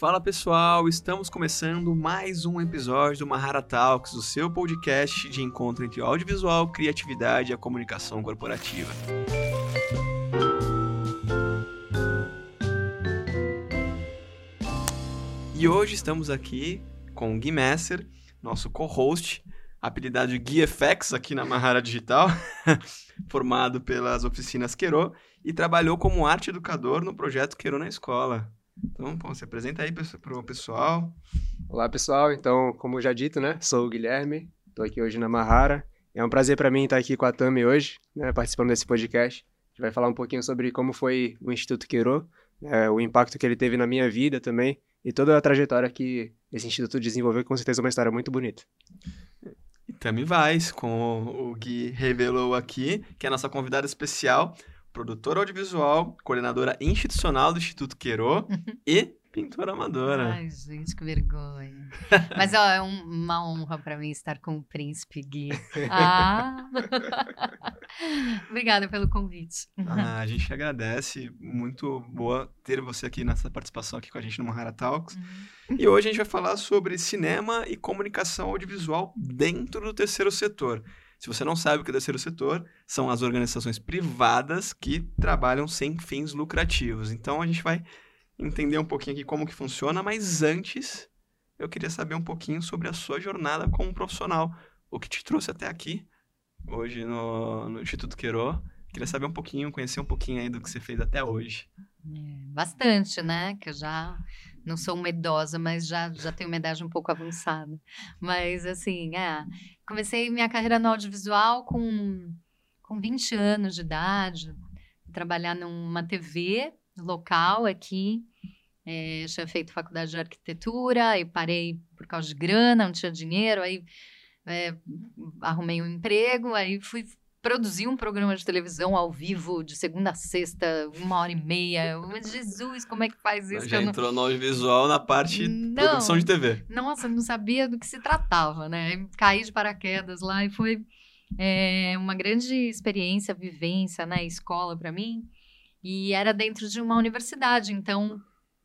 Fala pessoal, estamos começando mais um episódio do Mahara Talks, o seu podcast de encontro entre o audiovisual, criatividade e a comunicação corporativa. E hoje estamos aqui com o Gui Messer, nosso co-host, apelidado de Gui FX aqui na Mahara Digital, formado pelas oficinas Queiro e trabalhou como arte educador no projeto Queiro na Escola. Então, se apresenta aí para o pessoal. Olá, pessoal. Então, como já dito, né? Sou o Guilherme, estou aqui hoje na Mahara. É um prazer para mim estar aqui com a Tami hoje, né, participando desse podcast. A gente vai falar um pouquinho sobre como foi o Instituto Queiro, o impacto que ele teve na minha vida também e toda a trajetória que esse instituto desenvolveu, com certeza é uma história muito bonita. E Tami Vaz, como o Gui revelou aqui, que é a nossa convidada especial, produtora audiovisual, coordenadora institucional do Instituto Queiro e pintora amadora. Ai, gente, que vergonha. Mas, ó, é uma honra para mim estar com o príncipe Gui. Obrigada pelo convite. A gente agradece, muito boa ter você aqui nessa participação aqui com a gente no Mahara Talks. E hoje a gente vai falar sobre cinema e comunicação audiovisual dentro do terceiro setor. Se você não sabe o que é o terceiro setor, são as organizações privadas que trabalham sem fins lucrativos. Então, a gente vai entender um pouquinho aqui como que funciona, mas antes, eu queria saber um pouquinho sobre a sua jornada como profissional. O que te trouxe até aqui, hoje no Instituto Queiro. Queria saber um pouquinho, conhecer um pouquinho aí do que você fez até hoje. Bastante, né? Que eu já não sou uma idosa, mas já tenho uma idade um pouco avançada. Mas, assim, comecei minha carreira no audiovisual com 20 anos de idade, trabalhar numa TV local aqui. Tinha feito faculdade de arquitetura, aí parei por causa de grana, não tinha dinheiro, aí arrumei um emprego, aí fui produzir um programa de televisão ao vivo, de segunda a sexta, 1h30. Mas, Jesus, como é que faz isso? Já entrou no audiovisual na parte de produção de TV. Nossa, não sabia do que se tratava, né? Caí de paraquedas lá e foi uma grande experiência, vivência, né? Escola para mim. E era dentro de uma universidade, então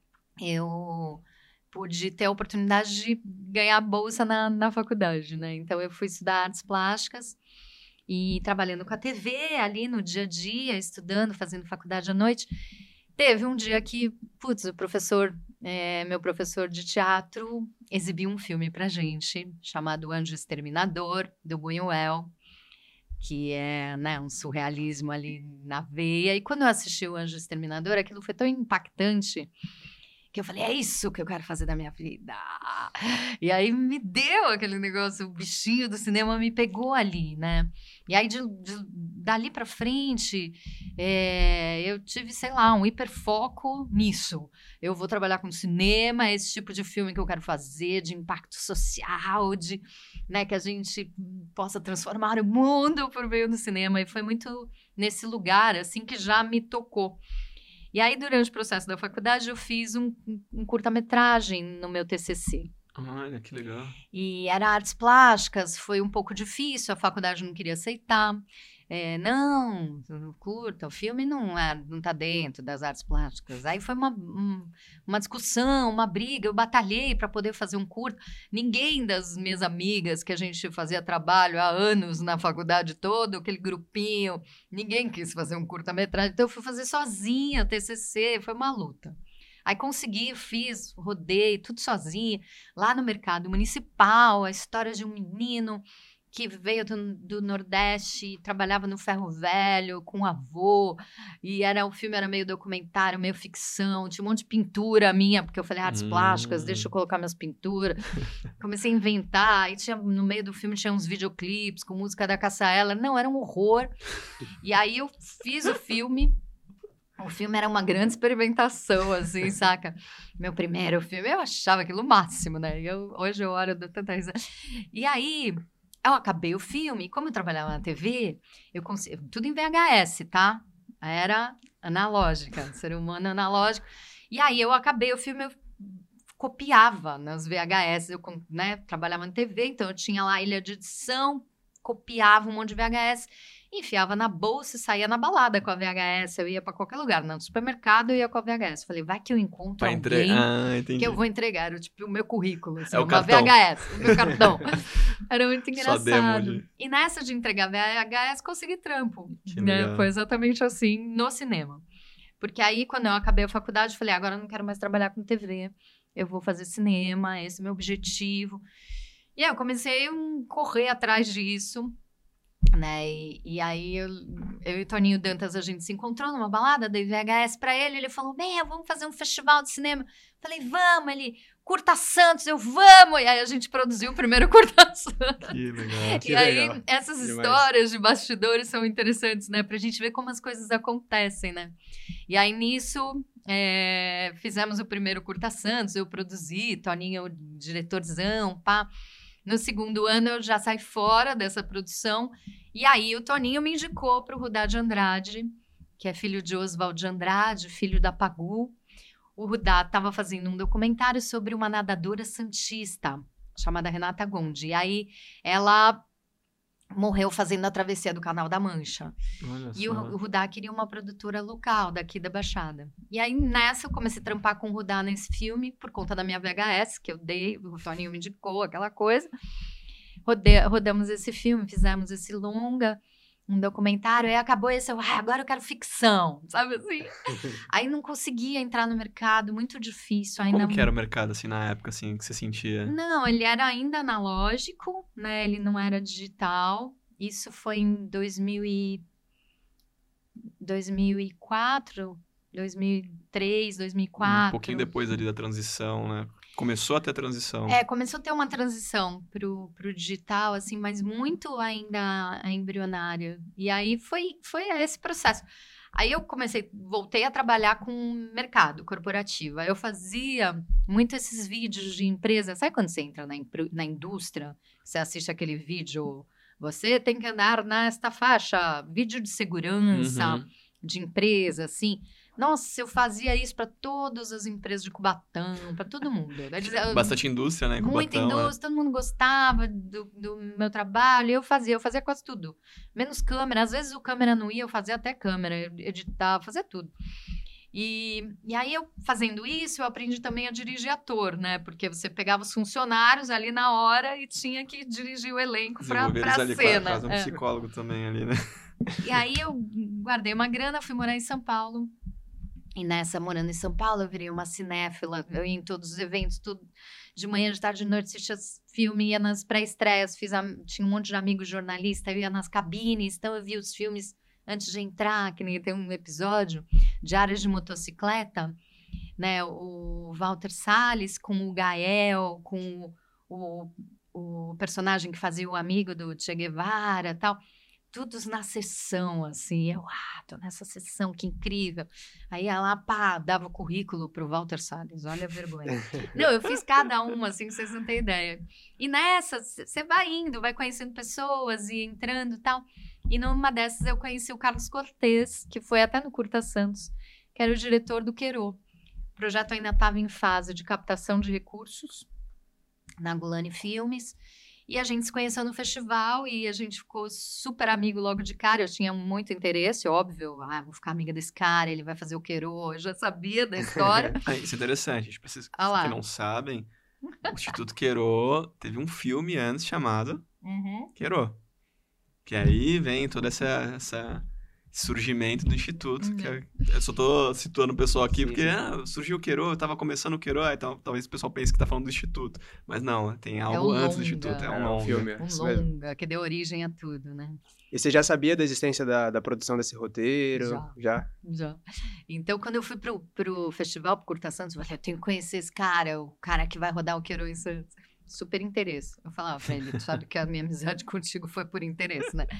eu pude ter a oportunidade de ganhar bolsa na faculdade, né? Então eu fui estudar artes plásticas e trabalhando com a TV ali no dia a dia, estudando, fazendo faculdade à noite. Teve um dia que, o professor, meu professor de teatro, exibiu um filme pra gente, chamado Anjo Exterminador, do Buñuel, que é, né, um surrealismo ali na veia. E quando eu assisti o Anjo Exterminador, aquilo foi tão impactante que eu falei, é isso que eu quero fazer da minha vida. E aí me deu aquele negócio, o bichinho do cinema me pegou ali, né? E aí dali pra frente, eu tive, sei lá, um hiperfoco nisso. Eu vou trabalhar com cinema, esse tipo de filme que eu quero fazer, de impacto social, né, que a gente possa transformar o mundo por meio do cinema. E foi muito nesse lugar, assim, que já me tocou. E aí, durante o processo da faculdade, eu fiz um curta-metragem no meu TCC. Olha, que legal. E era artes plásticas, foi um pouco difícil, a faculdade não queria aceitar. Não curta, o filme não tá dentro das artes plásticas. Aí foi uma discussão, uma briga, eu batalhei para poder fazer um curta. Ninguém das minhas amigas, que a gente fazia trabalho há anos na faculdade toda, aquele grupinho, ninguém quis fazer um curta-metragem, então eu fui fazer sozinha, TCC, foi uma luta. Aí consegui, fiz, rodei, tudo sozinha, lá no mercado municipal, a história de um menino que veio do Nordeste, trabalhava no ferro velho com o avô, e o filme era meio documentário, meio ficção, tinha um monte de pintura minha, porque eu falei artes plásticas, deixa eu colocar minhas pinturas. Comecei a inventar, e no meio do filme tinha uns videoclipes com música da Cassaela, não, era um horror. E aí eu fiz o filme era uma grande experimentação, assim, saca? Meu primeiro filme, eu achava aquilo o máximo, né? Hoje eu olho, dou tanta risada. E aí eu acabei o filme, e como eu trabalhava na TV, tudo em VHS, tá? Era analógica, ser humano analógico. E aí eu acabei o filme, eu copiava nas VHS, eu, né, trabalhava na TV, então eu tinha lá a ilha de edição, copiava um monte de VHS Enfiava na bolsa e saía na balada com a VHS. Eu ia pra qualquer lugar, no supermercado eu ia com a VHS. Falei, vai que eu encontro alguém que eu vou entregar. Era tipo o meu currículo, assim, o uma cartão. VHS, o meu cartão. Era muito engraçado. demo E nessa de entregar VHS, consegui trampo. Que Né? legal. Foi exatamente assim, no cinema. Porque aí, quando eu acabei a faculdade, eu falei, agora eu não quero mais trabalhar com TV. Eu vou fazer cinema, esse é o meu objetivo. E aí eu comecei a correr atrás disso, né? E aí eu e o Toninho Dantas, a gente se encontrou numa balada, dei VHS pra ele falou, vamos fazer um festival de cinema. Falei, vamos, ele, Curta Santos, vamos! E aí a gente produziu o primeiro Curta Santos. Que legal. E aí, essas histórias de bastidores são interessantes, né? Pra gente ver como as coisas acontecem, né? E aí, nisso, fizemos o primeiro Curta Santos, eu produzi, Toninho, o diretorzão, pá. No segundo ano, eu já saí fora dessa produção. E aí, o Toninho me indicou para o Rudá de Andrade, que é filho de Oswald de Andrade, filho da Pagu. O Rudá estava fazendo um documentário sobre uma nadadora santista, chamada Renata Gondi. E aí, ela morreu fazendo a travessia do Canal da Mancha. E o Rudá queria uma produtora local, daqui da Baixada. E aí, nessa, eu comecei a trampar com o Rudá nesse filme, por conta da minha VHS, que eu dei, o Toninho me indicou, aquela coisa. Rodamos esse filme, fizemos esse longa, um documentário, aí acabou esse, agora eu quero ficção, sabe assim? Aí não conseguia entrar no mercado, muito difícil. Como que era o mercado, assim, na época, assim, que você sentia? Não, ele era ainda analógico, né? Ele não era digital. Isso foi em 2004, 2003, 2004. Um pouquinho depois ali da transição, né? Começou a ter transição. Começou a ter uma transição pro digital, assim, mas muito ainda embrionária. E aí foi esse processo. Aí eu voltei a trabalhar com mercado corporativo. Aí eu fazia muito esses vídeos de empresa. Sabe quando você entra na indústria? Você assiste aquele vídeo, você tem que andar nesta faixa, vídeo de segurança, de empresa, assim. Nossa, eu fazia isso para todas as empresas de Cubatão, para todo mundo. Bastante indústria, né? Muita indústria, todo mundo gostava do meu trabalho. Eu fazia quase tudo. Menos câmera. Às vezes o câmera não ia, eu fazia até câmera, editava, fazia tudo. E aí, eu fazendo isso, eu aprendi também a dirigir ator, né? Porque você pegava os funcionários ali na hora e tinha que dirigir o elenco pra cena. Quase um psicólogo também ali, né? E aí, eu guardei uma grana, fui morar em São Paulo. E nessa, morando em São Paulo, eu virei uma cinéfila. Eu ia em todos os eventos, tudo. De manhã, de tarde, de noite, assistia filme, ia nas pré-estreias, tinha um monte de amigos jornalistas, eu ia nas cabines, então eu via os filmes antes de entrar, que nem tem um episódio, Diários de Motocicleta, né? O Walter Salles com o Gael, com o personagem que fazia o amigo do Che Guevara e tal. Todos na sessão, assim, eu, tô nessa sessão, que incrível. Aí ela, dava o currículo pro Walter Salles, olha a vergonha. Não, eu fiz cada uma, assim, vocês não têm ideia. E nessa, você vai indo, vai conhecendo pessoas e entrando e tal. E numa dessas eu conheci o Carlos Cortez, que foi até no Curta Santos, que era o diretor do Queiro. O projeto ainda estava em fase de captação de recursos na Gulani Filmes. E a gente se conheceu no festival e a gente ficou super amigo logo de cara. Eu tinha muito interesse, óbvio. Vou ficar amiga desse cara, ele vai fazer o Queiro. Eu já sabia da história. Isso é interessante. Gente, pra vocês que não sabem, o Instituto Queiro teve um filme antes chamado Queiro. Que aí vem todo esse surgimento do Instituto. Eu só tô situando o pessoal aqui, porque surgiu o Queiro, tava começando o Queiro, então talvez o pessoal pense que tá falando do Instituto. Mas não, tem algo antes do Instituto. É um longa. Filme. Um longa, que deu origem a tudo, né? E você já sabia da existência da produção desse roteiro? Já. Então, quando eu fui pro festival, pro Curta Santos, eu falei, eu tenho que conhecer esse cara, o cara que vai rodar o Queiro em Santos. Super interesse. Eu falava pra ele, tu sabe que a minha amizade contigo foi por interesse, né?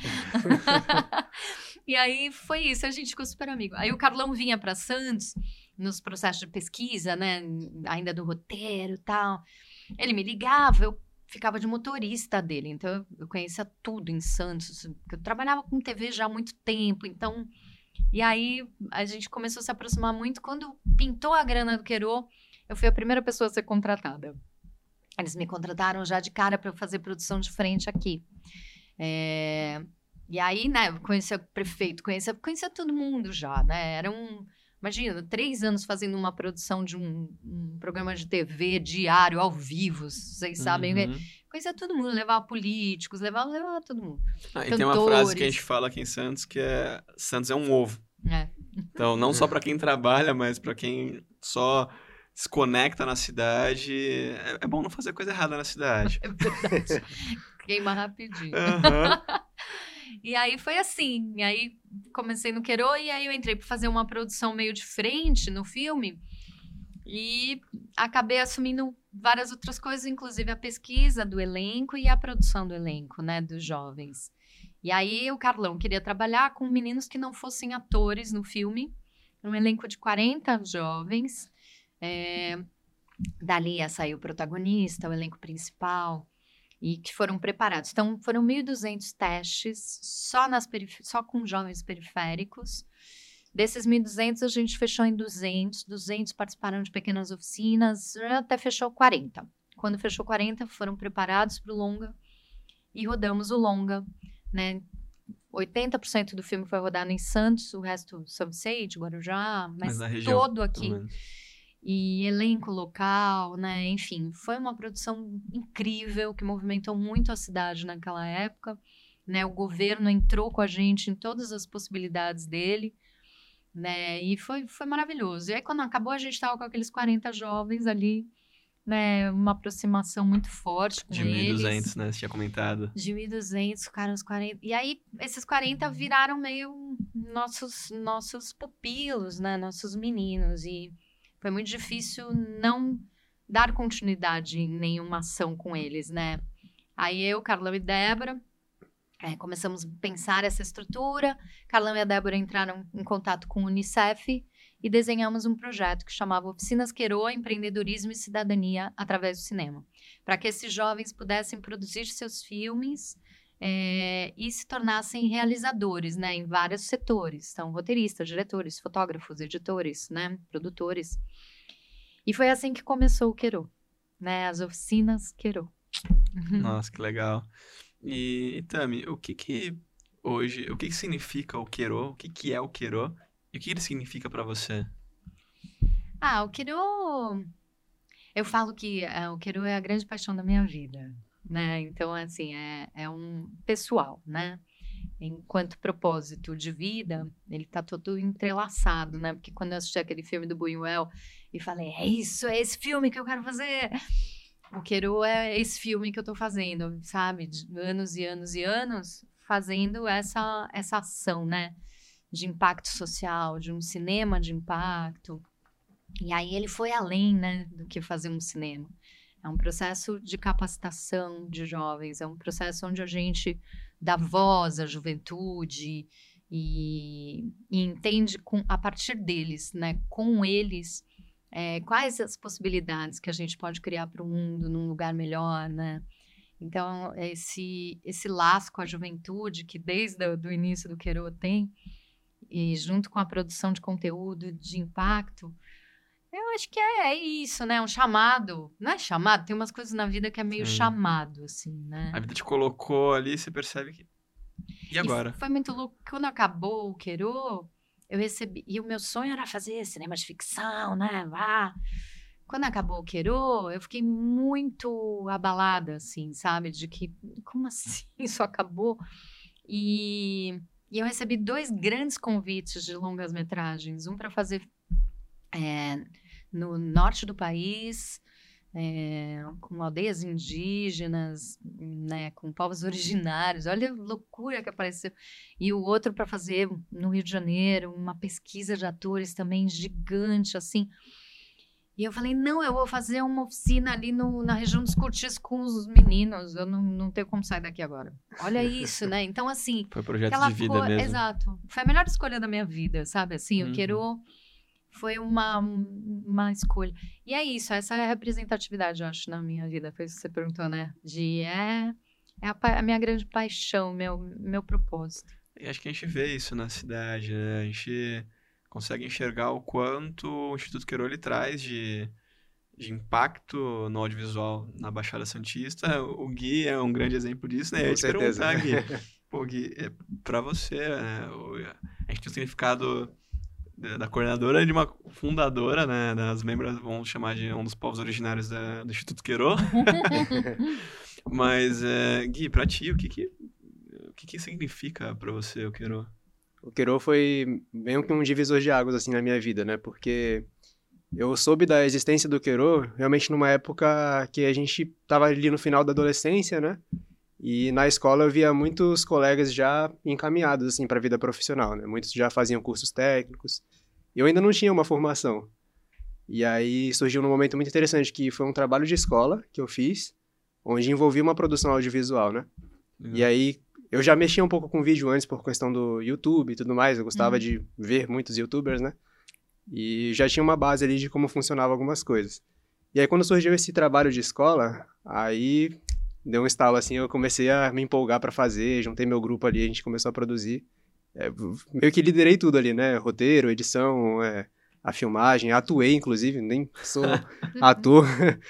E aí foi isso, a gente ficou super amigo. Aí o Carlão vinha pra Santos, nos processos de pesquisa, né? Ainda do roteiro e tal. Ele me ligava, eu ficava de motorista dele. Então, eu conhecia tudo em Santos. Eu trabalhava com TV já há muito tempo, então... E aí, a gente começou a se aproximar muito. Quando pintou a grana do Queiro, eu fui a primeira pessoa a ser contratada. Eles me contrataram já de cara para eu fazer produção de frente aqui. E aí, né, conhecia o prefeito, conhecia todo mundo já, né? Imagina, 3 anos fazendo uma produção de um programa de TV diário, ao vivo, vocês sabem. Conhecia todo mundo, levava políticos, levava todo mundo. E tem uma frase que a gente fala aqui em Santos, que é: Santos é um ovo. Então, não só para quem trabalha, mas para quem só se conecta na cidade. É bom não fazer coisa errada na cidade. É verdade. Queima rapidinho. E aí foi assim, e aí comecei no Queiro, e aí eu entrei para fazer uma produção meio de frente no filme, e acabei assumindo várias outras coisas, inclusive a pesquisa do elenco e a produção do elenco, né, dos jovens. E aí o Carlão queria trabalhar com meninos que não fossem atores no filme, um elenco de 40 jovens, dali ia sair o protagonista, o elenco principal, e que foram preparados. Então, foram 1.200 testes, só com jovens periféricos. Desses 1.200, a gente fechou em 200. 200 participaram de pequenas oficinas, até fechou 40. Quando fechou 40, foram preparados para o longa e rodamos o longa, né? 80% do filme foi rodado em Santos, o resto Sede, Guarujá, mas todo aqui. E elenco local, né? Enfim, foi uma produção incrível que movimentou muito a cidade naquela época, né? O governo entrou com a gente em todas as possibilidades dele, né? E foi maravilhoso. E aí, quando acabou, a gente estava com aqueles 40 jovens ali, né? Uma aproximação muito forte com eles. De 1.200, né? Você tinha comentado. De 1.200, ficaram os 40. E aí, esses 40 viraram meio nossos pupilos, né? Nossos meninos. E foi muito difícil não dar continuidade em nenhuma ação com eles, né? Aí eu, Carlão e Débora, começamos a pensar essa estrutura. Carlão e a Débora entraram em contato com o Unicef e desenhamos um projeto que chamava Oficinas Queiro, Empreendedorismo e Cidadania através do cinema, para que esses jovens pudessem produzir seus filmes e se tornassem realizadores, né, em vários setores. Então, roteiristas, diretores, fotógrafos, editores, né, produtores. E foi assim que começou o Queiro, né, as oficinas Queiro. Nossa, que legal. E Tami, o que significa o Queiro? O que é o Queiro? E o que ele significa para você? O Queiro... Eu falo que o Queiro é a grande paixão da minha vida, né? Então, assim, é um pessoal, né? Enquanto propósito de vida, ele tá todo entrelaçado, né? Porque quando eu assisti aquele filme do Buñuel e falei, é esse filme que eu quero fazer. O Queiro é esse filme que eu tô fazendo, sabe? De anos e anos e anos fazendo essa ação, né? De impacto social, de um cinema de impacto. E aí ele foi além, né, do que fazer um cinema. É um processo de capacitação de jovens, é um processo onde a gente dá voz à juventude e entende a partir deles, né, com eles, quais as possibilidades que a gente pode criar para o mundo num lugar melhor, né? Então, esse laço com a juventude que desde o início do Queiro tem, e junto com a produção de conteúdo de impacto, eu acho que é isso, né? Um chamado. Não é chamado? Tem umas coisas na vida que é meio chamado, assim, né? A vida te colocou ali, você percebe que... E agora? Foi muito louco. Quando acabou o Queiro, eu recebi... E o meu sonho era fazer cinema de ficção, né? Quando acabou o Queiro, eu fiquei muito abalada, assim, sabe? De que, como assim isso acabou? E eu recebi 2 grandes convites de longas-metragens. Um para fazer no norte do país, com aldeias indígenas, né, com povos originários. Olha a loucura que apareceu. E o outro para fazer no Rio de Janeiro, uma pesquisa de atores também gigante, assim. E eu falei, não, eu vou fazer uma oficina ali na região dos Curtis com os meninos. Eu não tenho como sair daqui agora. Olha isso, né? Então, assim... Foi projeto de vida mesmo. Exato. Foi a melhor escolha da minha vida, sabe? Assim, o Queiro foi uma escolha. E é isso, essa é a representatividade, eu acho, na minha vida. Foi isso que você perguntou, né? A minha grande paixão, meu propósito. E acho que a gente vê isso na cidade, né? A gente consegue enxergar o quanto o Instituto Queiro ele traz de impacto no audiovisual na Baixada Santista. O Gui é um grande exemplo disso, né? Eu ia te perguntar, Gui, Pô, Gui, pra você, né, a gente tem o significado da coordenadora e de uma fundadora, né, das membros, vamos chamar de um dos povos originários do Instituto Queiro. Mas, Gui, pra ti, o que significa pra você o Queiro? O Queiro foi meio que um divisor de águas, assim, na minha vida, né? Porque eu soube da existência do Queiro realmente numa época que a gente tava ali no final da adolescência, né? E na escola eu via muitos colegas já encaminhados, assim, para a vida profissional, né? Muitos já faziam cursos técnicos. Eu ainda não tinha uma formação. E aí surgiu num momento muito interessante, que foi um trabalho de escola que eu fiz, onde envolvia uma produção audiovisual, né? E aí eu já mexia um pouco com vídeo antes por questão do YouTube e tudo mais. Eu gostava de ver muitos YouTubers, né? E já tinha uma base ali de como funcionavam algumas coisas. E aí quando surgiu esse trabalho de escola, aí deu um estalo assim, eu comecei a me empolgar para fazer, juntei meu grupo ali, a gente começou a produzir. Meio que liderei tudo ali, né? Roteiro, edição, a filmagem, atuei inclusive, nem sou ator,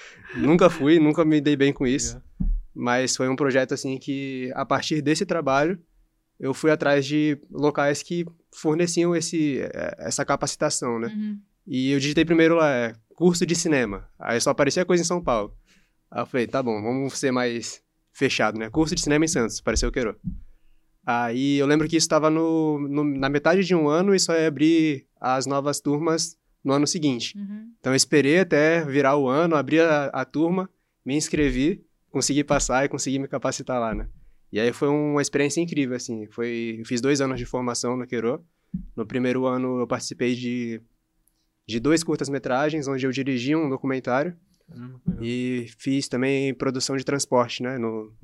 nunca me dei bem com isso. Mas foi um projeto assim que, a partir desse trabalho, eu fui atrás de locais que forneciam essa capacitação, né? E eu digitei primeiro lá, curso de cinema. Aí só aparecia coisa em São Paulo. Aí eu falei, tá bom, vamos ser mais fechado, né? Curso de cinema em Santos, apareceu o Queiro. Aí eu lembro que isso estava na metade de um ano e só ia abrir as novas turmas no ano seguinte. Então eu esperei até virar o ano, abri a turma, me inscrevi, consegui passar e consegui me capacitar lá, né? E aí foi uma experiência incrível, assim. Eu fiz 2 anos de formação no Queiro. No primeiro ano eu participei de 2 curtas-metragens, onde eu dirigi um documentário. E fiz também produção de transporte, né,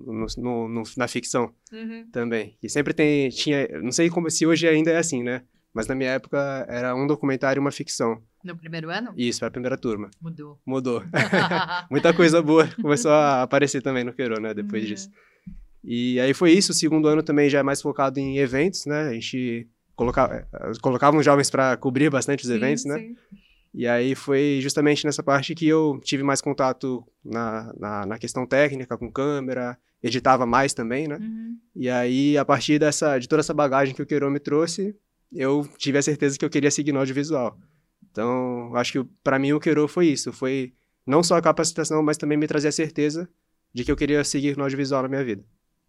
na ficção também. E sempre tinha, não sei se hoje ainda é assim, né, mas na minha época era um documentário e uma ficção. No primeiro ano? Isso, para a primeira turma. Mudou. Muita coisa boa começou a aparecer também no Queiro, né, depois disso. E aí foi isso, o segundo ano também já é mais focado em eventos, né, a gente colocava uns jovens para cobrir bastante os eventos, né. Sim. E aí foi justamente nessa parte que eu tive mais contato na questão técnica, com câmera, editava mais também, né? E aí, a partir de toda essa bagagem que o Queiro me trouxe, eu tive a certeza que eu queria seguir no audiovisual. Então, acho que para mim o Queiro foi isso, foi não só a capacitação, mas também me trazer a certeza de que eu queria seguir no audiovisual na minha vida.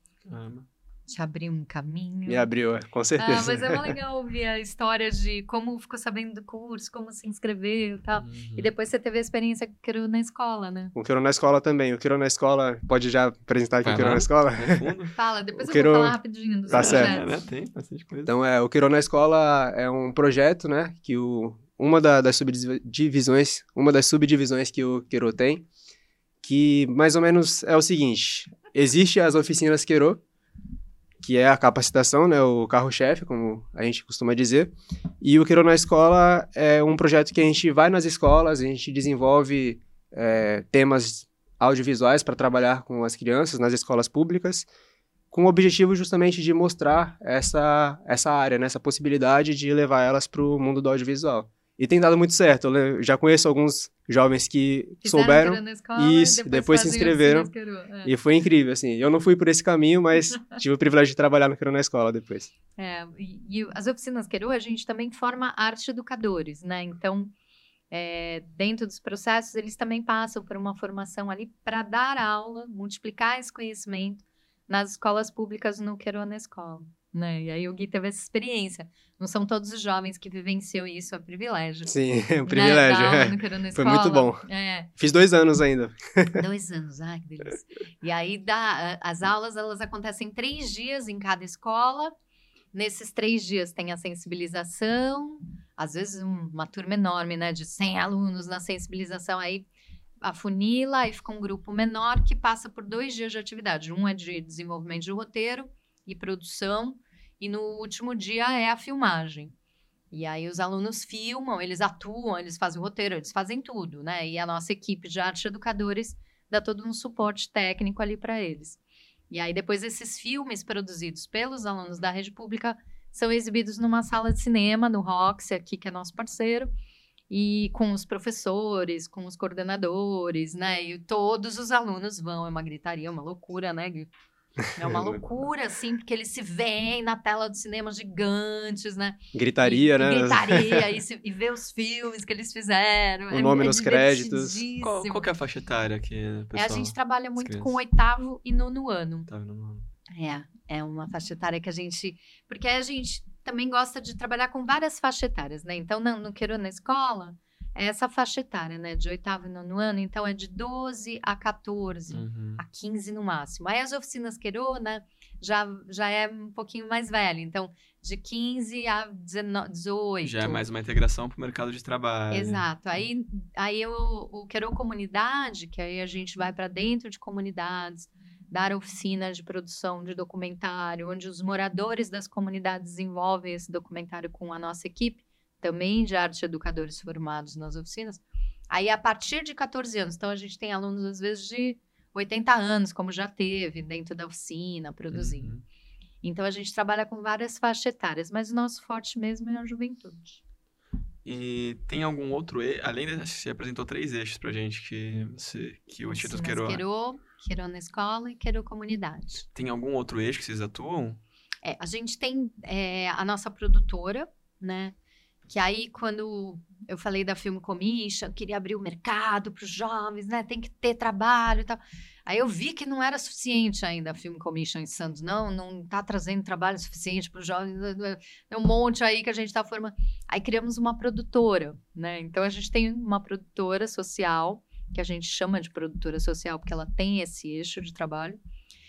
Te abriu um caminho. Me abriu, com certeza. Mas é muito legal ouvir a história de como ficou sabendo do curso, como se inscreveu e tal. E depois você teve a experiência com o Queiro na escola, né? O Queiro na escola também. O Queiro na escola, pode já apresentar aqui o Queiro na escola? Fala, depois eu vou falar rapidinho dos projetos. Certo. Tem bastante coisa. Então, o Queiro na escola é um projeto, né, que uma das subdivisões que o Queiro tem, que mais ou menos é o seguinte: existe as oficinas Queiro, que é a capacitação, né, o carro-chefe, como a gente costuma dizer. E o Queiro na Escola é um projeto que a gente vai nas escolas, a gente desenvolve temas audiovisuais para trabalhar com as crianças nas escolas públicas, com o objetivo justamente de mostrar essa área, né, essa possibilidade de levar elas para o mundo do audiovisual. E tem dado muito certo. Eu já conheço alguns jovens que souberam e depois se inscreveram. E foi incrível, assim. Eu não fui por esse caminho, mas tive o privilégio de trabalhar no Queiro na Escola depois. E as oficinas Queiro, a gente também forma arte educadores, né? Então, dentro dos processos, eles também passam por uma formação ali para dar aula, multiplicar esse conhecimento nas escolas públicas no Queiro na Escola. Né? E aí o Gui teve essa experiência. Não são todos os jovens que vivenciam isso, é privilégio. Sim, é um privilégio. Né? Foi muito bom. Fiz 2 anos ainda. 2 anos, ai que delícia. E aí as aulas, elas acontecem 3 dias em cada escola. Nesses 3 dias tem a sensibilização, às vezes uma turma enorme, né, de 100 alunos na sensibilização, aí afunila, aí fica um grupo menor que passa por 2 dias de atividade. Um é de desenvolvimento de roteiro e produção, e no último dia é a filmagem. E aí os alunos filmam, eles atuam, eles fazem o roteiro, eles fazem tudo, né? E a nossa equipe de arte educadores dá todo um suporte técnico ali para eles. E aí depois esses filmes produzidos pelos alunos da rede pública são exibidos numa sala de cinema, no Roxy, aqui, que é nosso parceiro, e com os professores, com os coordenadores, né? E todos os alunos vão, é uma gritaria, uma loucura, né? É uma loucura, assim, porque eles se veem na tela do cinema gigantes, né? Gritaria, né? Gritaria, e ver os filmes que eles fizeram. O nome nos créditos. Qual que é a faixa etária aqui, pessoal? A gente trabalha muito com o crianças? 8º e 9º ano. Tá vendo, mano? É uma faixa etária que a gente... Porque a gente também gosta de trabalhar com várias faixas etárias, né? Então, no Queiro na Escola, é essa faixa etária, né? De 8º e 9º ano, então é de 12 a 14, a 15 no máximo. Aí as oficinas Queiro, né? Já é um pouquinho mais velha, então de 15 a 18. Já é mais uma integração para o mercado de trabalho. Exato. Aí o Queiro Comunidade, que aí a gente vai para dentro de comunidades, dar oficinas de produção de documentário, onde os moradores das comunidades desenvolvem esse documentário com a nossa equipe, também de arte educadores formados nas oficinas. Aí, a partir de 14 anos, então a gente tem alunos, às vezes, de 80 anos, como já teve, dentro da oficina, produzindo. Então, a gente trabalha com várias faixas etárias, mas o nosso forte mesmo é a juventude. E tem algum outro eixo? Além desse, você apresentou 3 eixos pra gente que o Instituto Queiro... Queiro na Escola e Queiro Comunidade. Tem algum outro eixo que vocês atuam? A gente tem a nossa produtora, né? Que aí, quando eu falei da Film Commission, queria abrir o mercado para os jovens, né? Tem que ter trabalho e tal. Aí eu vi que não era suficiente ainda a Film Commission em Santos. Não está trazendo trabalho suficiente para os jovens. É um monte aí que a gente está formando. Aí criamos uma produtora, né? Então, a gente tem uma produtora social, que a gente chama de produtora social, porque ela tem esse eixo de trabalho,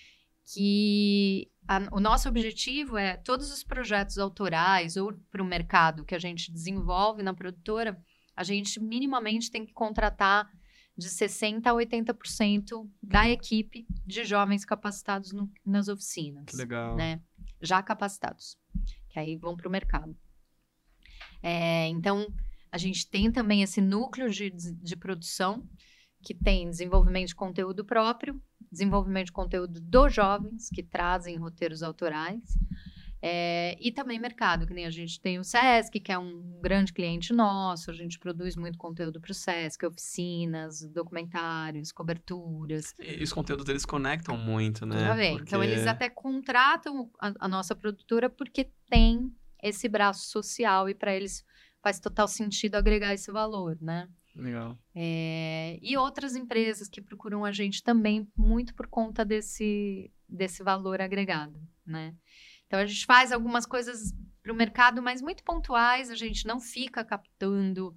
que o nosso objetivo é todos os projetos autorais ou para o mercado que a gente desenvolve na produtora, a gente minimamente tem que contratar de 60% a 80% da equipe de jovens capacitados nas oficinas. Que legal. Né? Já capacitados, que aí vão para o mercado. Então, a gente tem também esse núcleo de produção, que tem desenvolvimento de conteúdo próprio, desenvolvimento de conteúdo dos jovens, que trazem roteiros autorais, e também mercado, que nem a gente tem o SESC, que é um grande cliente nosso, a gente produz muito conteúdo para o SESC, oficinas, documentários, coberturas. E os conteúdos deles conectam muito, né? Tudo bem. Então, eles até contratam a nossa produtora porque tem esse braço social e para eles faz total sentido agregar esse valor, né? Legal. E outras empresas que procuram a gente também muito por conta desse valor agregado, né? Então, a gente faz algumas coisas para o mercado, mas muito pontuais, a gente não fica captando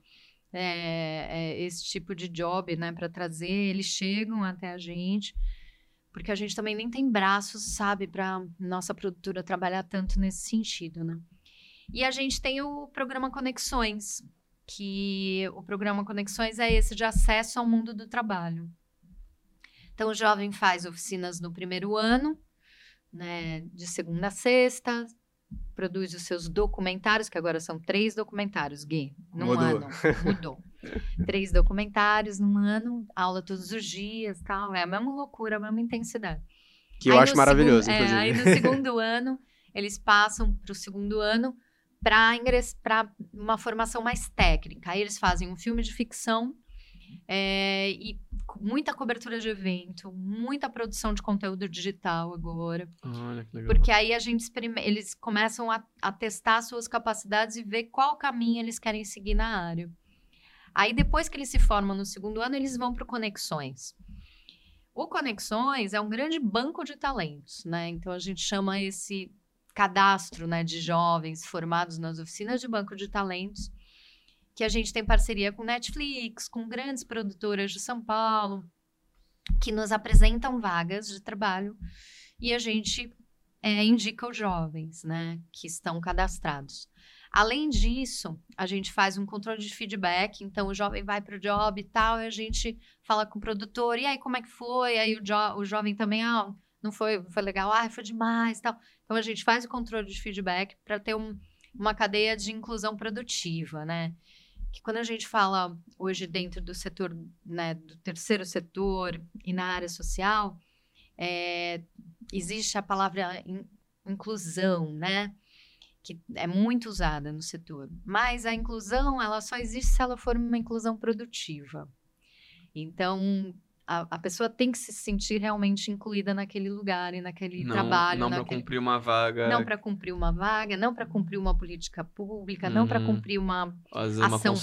esse tipo de job, né, para trazer, eles chegam até a gente, porque a gente também nem tem braços, sabe, para nossa produtora trabalhar tanto nesse sentido, né? E a gente tem o programa Conexões, que o programa Conexões é esse de acesso ao mundo do trabalho. Então, o jovem faz oficinas no primeiro ano, né, de segunda a sexta, produz os seus documentários, que agora são 3 documentários, Gui, num ano. Mudou. 3 documentários num ano, aula todos os dias, tal. É a mesma loucura, a mesma intensidade. Que eu acho maravilhoso, inclusive. Aí, no segundo ano, eles passam para o segundo ano para uma formação mais técnica. Aí eles fazem um filme de ficção e muita cobertura de evento, muita produção de conteúdo digital agora. Olha que legal. Porque aí eles começam a testar suas capacidades e ver qual caminho eles querem seguir na área. Aí depois que eles se formam no segundo ano, eles vão para o Conexões. O Conexões é um grande banco de talentos, né? Então a gente chama esse cadastro, né, de jovens formados nas oficinas de banco de talentos, que a gente tem parceria com Netflix, com grandes produtoras de São Paulo, que nos apresentam vagas de trabalho e a gente indica os jovens, né, que estão cadastrados. Além disso, a gente faz um controle de feedback, então o jovem vai para o job e tal, e a gente fala com o produtor, e aí como é que foi? Aí o jovem também, não foi legal, foi demais e tal. Então, a gente faz o controle de feedback para ter uma cadeia de inclusão produtiva, né? Que quando a gente fala hoje dentro do setor, né, do terceiro setor e na área social, existe a palavra inclusão, né? Que é muito usada no setor. Mas a inclusão, ela só existe se ela for uma inclusão produtiva. Então, a pessoa tem que se sentir realmente incluída naquele lugar e naquele trabalho. Não para cumprir uma vaga. Não para cumprir uma vaga, não para cumprir uma política pública, não para cumprir uma ação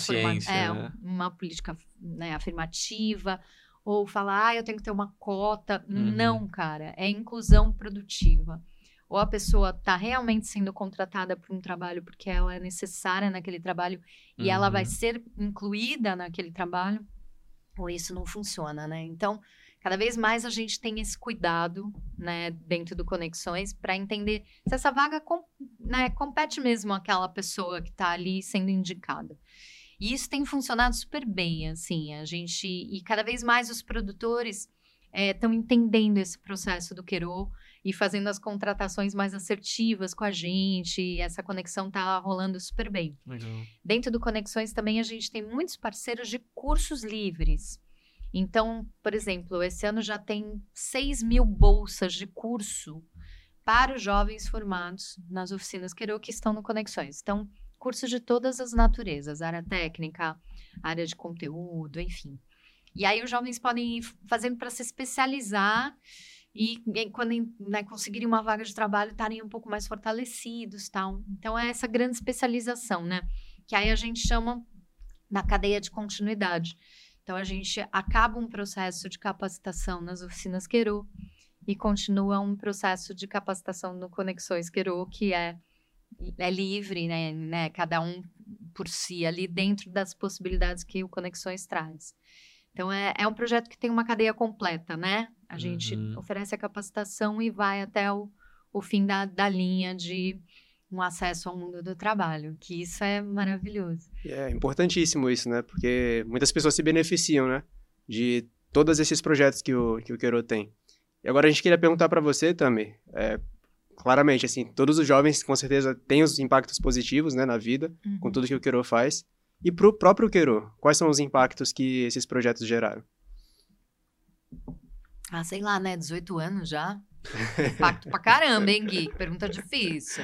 uma política, né, afirmativa, ou falar, eu tenho que ter uma cota. Não, cara, é inclusão produtiva. Ou a pessoa está realmente sendo contratada para um trabalho porque ela é necessária naquele trabalho e ela vai ser incluída naquele trabalho, ou isso não funciona, né? Então, cada vez mais a gente tem esse cuidado, né, dentro do Conexões, para entender se essa vaga compete mesmo àquela pessoa que está ali sendo indicada. E isso tem funcionado super bem, assim, e cada vez mais os produtores estão entendendo esse processo do Queiro e fazendo as contratações mais assertivas com a gente, e essa conexão tá rolando super bem. Legal. Dentro do Conexões também a gente tem muitos parceiros de cursos livres. Então, por exemplo, esse ano já tem 6.000 bolsas de curso para os jovens formados nas oficinas Queiro que estão no Conexões. Então, cursos de todas as naturezas, área técnica, área de conteúdo, enfim. E aí os jovens podem ir fazendo para se especializar e quando conseguirem uma vaga de trabalho, estarem um pouco mais fortalecidos, tal. Então, é essa grande especialização, né? Que aí a gente chama na cadeia de continuidade. Então, a gente acaba um processo de capacitação nas oficinas Queiro e continua um processo de capacitação no Conexões Queiro, que é livre, né? Cada um por si, ali dentro das possibilidades que o Conexões traz. Então, é um projeto que tem uma cadeia completa, né? A gente oferece a capacitação e vai até o fim da linha de um acesso ao mundo do trabalho, que isso é maravilhoso. É importantíssimo isso, né? Porque muitas pessoas se beneficiam, né? De todos esses projetos que o Queiro tem. E agora a gente queria perguntar para você, Tami, claramente, assim, todos os jovens com certeza têm os impactos positivos, né, na vida, com tudo que o Queiro faz. E para o próprio Queiro, quais são os impactos que esses projetos geraram? Sei lá, né? 18 anos já. Impacto pra caramba, hein, Gui? Pergunta difícil.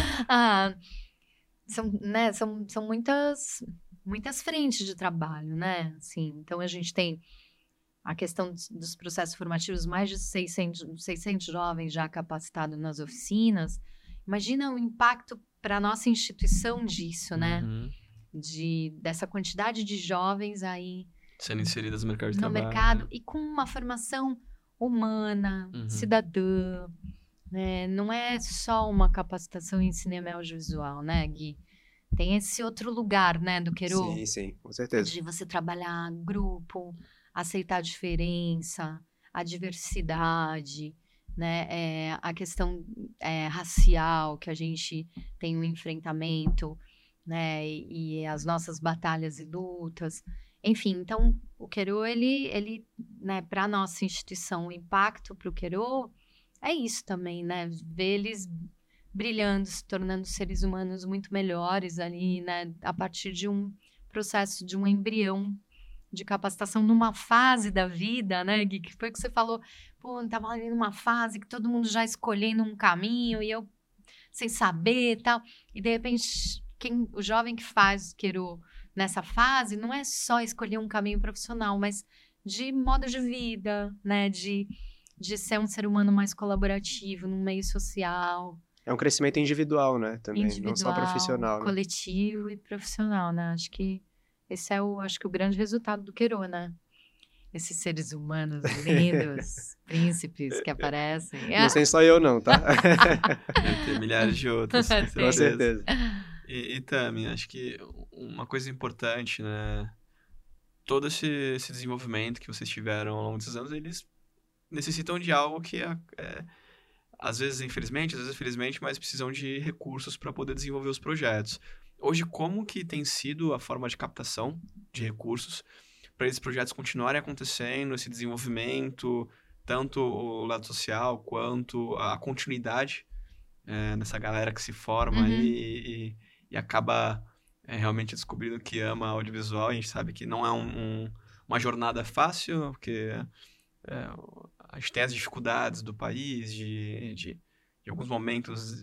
São muitas frentes de trabalho, né? Assim, então, a gente tem a questão dos processos formativos, mais de 600 jovens já capacitados nas oficinas. Imagina o impacto para a nossa instituição disso, né? Dessa quantidade de jovens aí sendo inseridas no mercado de trabalho. trabalho. E com uma formação humana, cidadã, né? Não é só uma capacitação em cinema e audiovisual, né, Gui? Tem esse outro lugar, né, do Queiro. Sim, com certeza. De você trabalhar grupo, aceitar a diferença, a diversidade, né? A questão racial, que a gente tem um enfrentamento, né? E as nossas batalhas e lutas. Enfim, então, o Queiro, ele né, para a nossa instituição, o impacto para o Queiro é isso também, né? Ver eles brilhando, se tornando seres humanos muito melhores ali, né? A partir de um processo, de um embrião de capacitação numa fase da vida, né, Gui? Que foi o que você falou, estava ali numa fase que todo mundo já escolhendo um caminho e eu sem saber e tal. E, de repente, o jovem que faz Queiro nessa fase não é só escolher um caminho profissional, mas de modo de vida, né? De ser um ser humano mais colaborativo no meio social. É um crescimento individual, né? Também, não só profissional. Coletivo, né? E profissional, né? Acho que esse é o grande resultado do Queiro, né? Esses seres humanos lindos, príncipes que aparecem. Não sei só eu não, tá? Deve ter milhares de outros. Com certeza. E Tami, acho que uma coisa importante, né? Todo esse desenvolvimento que vocês tiveram ao longo desses anos, eles necessitam de algo que às vezes infelizmente, às vezes felizmente, mas precisam de recursos para poder desenvolver os projetos. Hoje, como que tem sido a forma de captação de recursos para esses projetos continuarem acontecendo, esse desenvolvimento, tanto o lado social quanto a continuidade nessa galera que se forma e acaba realmente descobrindo que ama audiovisual. A gente sabe que não é uma jornada fácil, porque a gente tem as dificuldades do país, de alguns momentos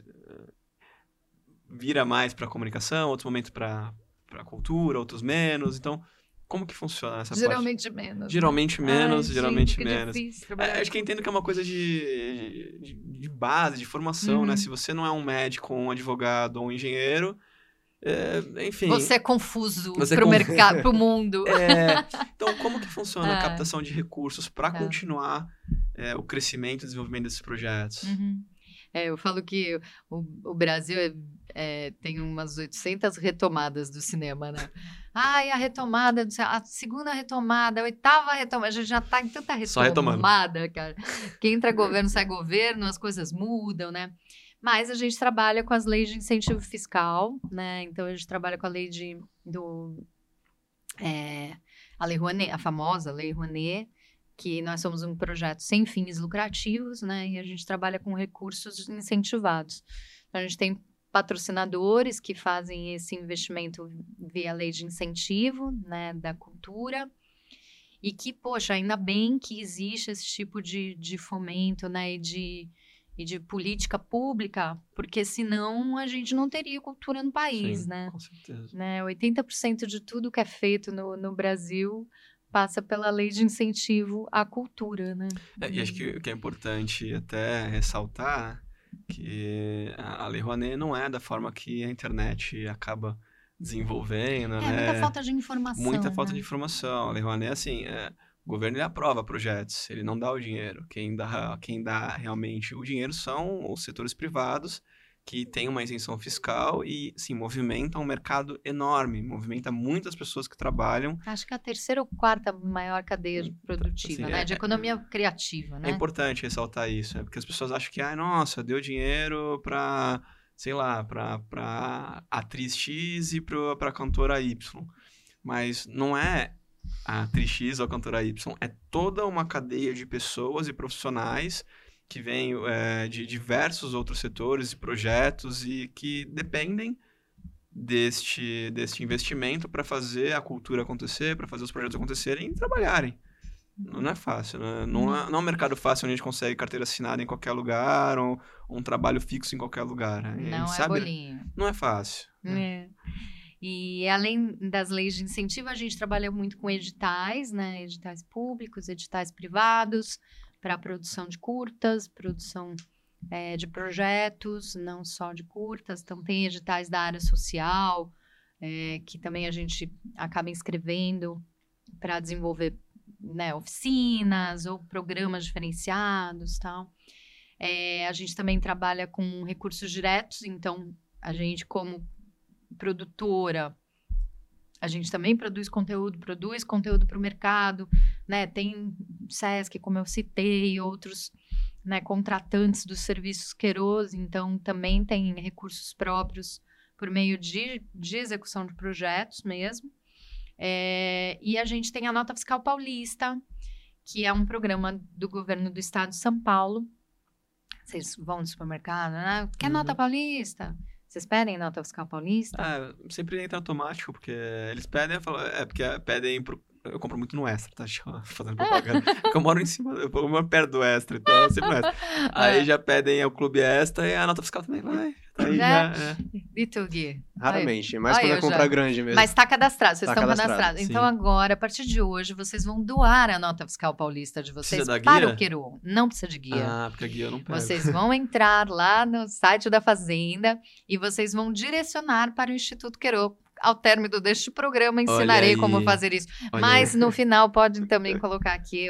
vira mais para a comunicação, outros momentos para a cultura, outros menos. Então, Como que funciona essa Geralmente parte? menos. Geralmente menos, geralmente que menos. Difícil trabalhar. Acho que eu entendo que é uma coisa de base, de formação, né? Se você não é um médico, um advogado ou um engenheiro, enfim... Você é confuso pro mercado, pro mundo. Então, como que funciona a captação de recursos para continuar o crescimento e desenvolvimento desses projetos? Eu falo que o Brasil tem umas 800 retomadas do cinema, né? Ai, a retomada, a segunda retomada, a oitava retomada, a gente já tá em tanta retomada, cara. Que entra governo, sai governo, as coisas mudam, né? Mas a gente trabalha com as leis de incentivo fiscal, né? Então, a gente trabalha com a lei a Lei Rouanet, a famosa Lei Rouanet, que nós somos um projeto sem fins lucrativos, né? E a gente trabalha com recursos incentivados. Então, a gente tem patrocinadores que fazem esse investimento via lei de incentivo, né, da cultura. E que, poxa, ainda bem que existe esse tipo de fomento, né? E de política pública, porque senão a gente não teria cultura no país, Sim, né? Com certeza. 80% de tudo que é feito no Brasil passa pela lei de incentivo à cultura, né? E acho que o que é importante até ressaltar que a Lei Rouanet não é da forma que a internet acaba desenvolvendo, né? Muita falta de informação. Muita falta de informação. A Lei Rouanet, assim, o governo ele aprova projetos, ele não dá o dinheiro. Quem dá realmente o dinheiro são os setores privados que têm uma isenção fiscal e, sim, movimentam um mercado enorme, movimenta muitas pessoas que trabalham. Acho que é a terceira ou quarta maior cadeia produtiva, assim, né? De economia criativa, né? É importante ressaltar isso, porque as pessoas acham que, nossa, deu dinheiro para, sei lá, para atriz X e para cantora Y. Mas não é a atriz X ou a cantora Y, é toda uma cadeia de pessoas e profissionais que vêm de diversos outros setores e projetos e que dependem deste investimento para fazer a cultura acontecer, para fazer os projetos acontecerem e trabalharem. Não é fácil, né? Não é um mercado fácil onde a gente consegue carteira assinada em qualquer lugar ou um trabalho fixo em qualquer lugar. Não é bolinho. Não é fácil. E além das leis de incentivo, a gente trabalha muito com editais, né? Editais públicos, editais privados, para produção de curtas, produção de projetos, não só de curtas. Então, tem editais da área social, que também a gente acaba inscrevendo para desenvolver, né, oficinas ou programas diferenciados, tal. A gente também trabalha com recursos diretos, então, a gente, como produtora, a gente também produz conteúdo para o mercado, né? Tem Sesc, como eu citei, outros, né, contratantes dos serviços Queiroz, então também tem recursos próprios por meio de execução de projetos mesmo. E a gente tem a Nota Fiscal Paulista, que é um programa do governo do estado de São Paulo. Vocês vão no supermercado, né? Quer Nota Paulista? Vocês pedem Nota Fiscal Paulista? Sempre entra automático, porque eles pedem, eu falo, porque pedem eu compro muito no Extra, tá? Fazendo propaganda. Porque eu moro em cima, eu moro perto do Extra, então eu sempre no Extra. Aí já pedem o Clube Extra e a Nota Fiscal também vai. Aí já E tu, Gui? Raramente, mas quando é compra grande mesmo. Mas tá cadastrado, vocês estão cadastrados. Sim. Então agora, a partir de hoje, vocês vão doar a Nota Fiscal Paulista de vocês da para guia? o Queiroz. Não precisa de guia. Porque a guia eu não pego. Vocês vão entrar lá no site da Fazenda e vocês vão direcionar para o Instituto Queiroz. Ao término deste programa, ensinarei como fazer isso. Mas no final, podem também colocar aqui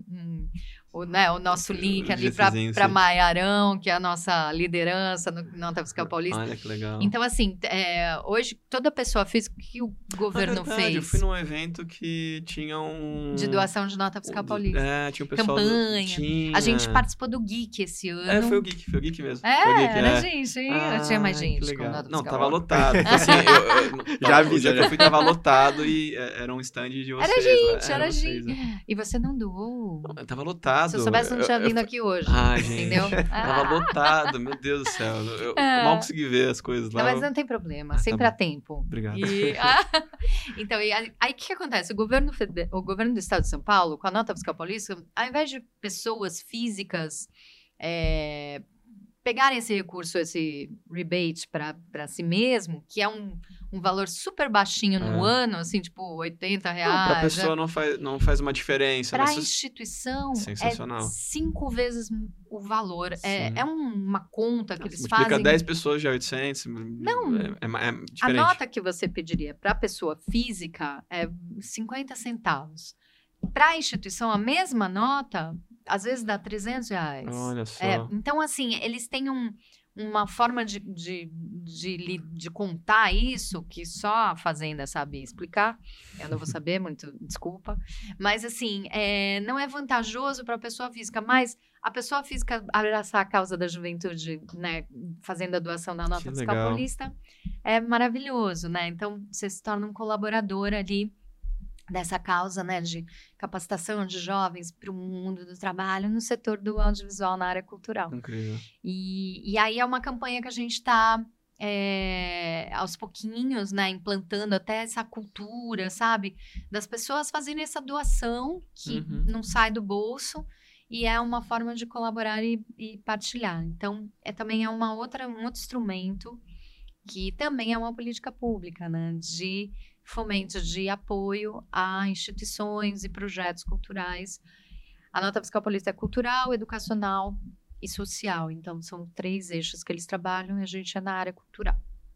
o nosso link ali para Maia Arão, que é a nossa liderança no Nota Fiscal Paulista. Olha que legal. Então, assim, hoje, toda pessoa física que o governo fez... Eu fui num evento que tinha de doação de Nota Fiscal Paulista. Tinha um pessoal... Campanha. A gente participou do Geek esse ano. Foi o Geek mesmo. Era gente, tinha mais gente com Nota Fiscal. Não, tava lotado. Assim, já avisei que eu fui, tava lotado e era um stand de vocês. Era gente. E você não doou. Tava lotado. Se eu soubesse, não tinha vindo aqui hoje. Gente. Entendeu? Tava lotado, meu Deus do céu. Eu mal consegui ver as coisas lá. Não, mas não tem problema, sempre há tempo. Obrigado. Então, aí o que acontece? O governo do estado de São Paulo, com a Nota Fiscal Paulista, ao invés de pessoas físicas pegarem esse recurso, esse rebate para si mesmo, que é um valor super baixinho no ano, assim, tipo R$80. Para a pessoa não faz uma diferença. Para a instituição, sensacional. É 5 vezes o valor. É uma conta que eles multiplica fazem. 10 pessoas já 800. Não. É diferente. A nota que você pediria para a pessoa física é 50 centavos. Para a instituição, a mesma nota, às vezes dá R$300. Olha só. Então, assim, eles têm uma forma de contar isso que só a Fazenda sabe explicar. Eu não vou saber muito, desculpa. Mas, assim, não é vantajoso para a pessoa física, mas a pessoa física abraçar a causa da juventude, né, fazendo a doação da nota fiscal paulista, é maravilhoso, né? Então, você se torna um colaborador ali dessa causa, né, de capacitação de jovens para o mundo do trabalho no setor do audiovisual na área cultural. Incrível. E aí é uma campanha que a gente está aos pouquinhos, né, implantando até essa cultura, sabe, das pessoas fazerem essa doação que não sai do bolso e é uma forma de colaborar e partilhar. Então, também é um outro instrumento que também é uma política pública, né, de fomento de apoio a instituições e projetos culturais. A nota fiscal paulista é cultural, educacional e social. Então, são 3 eixos que eles trabalham e a gente é na área cultural.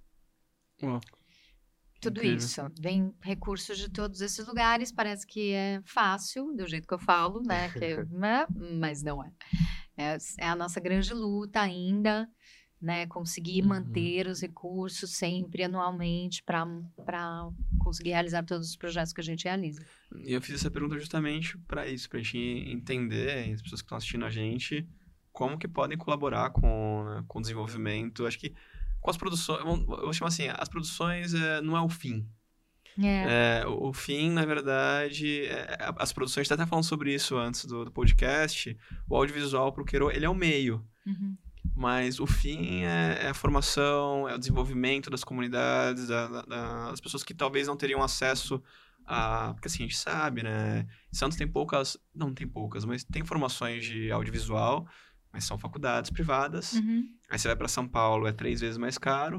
Tudo incrível. Isso. Vem recursos de todos esses lugares. Parece que é fácil, do jeito que eu falo, né? Mas não é. É a nossa grande luta ainda, né, conseguir manter os recursos sempre, anualmente, para conseguir realizar todos os projetos que a gente realiza. E eu fiz essa pergunta justamente para isso, para a gente entender, as pessoas que estão assistindo a gente, como que podem colaborar com o desenvolvimento. Acho que com as produções, eu vou chamar assim, as produções não é o fim. O fim, na verdade, as produções, a gente até falando sobre isso antes do podcast, o audiovisual pro Queiro, ele é o meio. Mas o fim é a formação, é o desenvolvimento das comunidades, das pessoas que talvez não teriam acesso a... Porque assim, a gente sabe, né? Santos tem poucas... Não tem poucas, mas tem formações de audiovisual, mas são faculdades privadas. Aí você vai para São Paulo, é 3 vezes mais caro.